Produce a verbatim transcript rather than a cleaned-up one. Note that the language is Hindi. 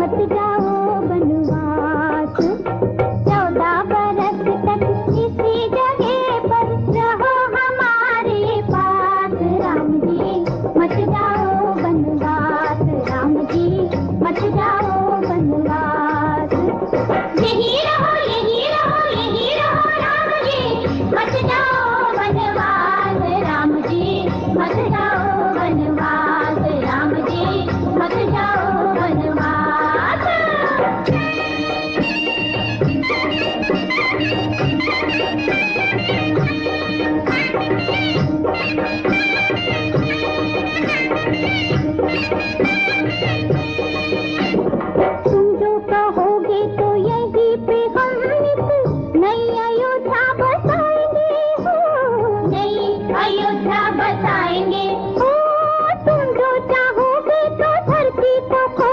मत जाओ बनवास। चौदह बरस तक इसी जगह पर रहो हमारे पास। राम जी मत जाओ बनवास, राम जी मत जाओ बनवास। यही रहो यही रहो यही रहो राम जी मत जाओ बनवास। राम जी मत जाओ बनवास, राम जी मत जाओ बनवास। तुम जो कहोगे तो यही पे हम नित नई अयोध्या बसाएंगे हो, नई अयोध्या बसाएंगे हो। तुम जो चाहोगे तो धरती को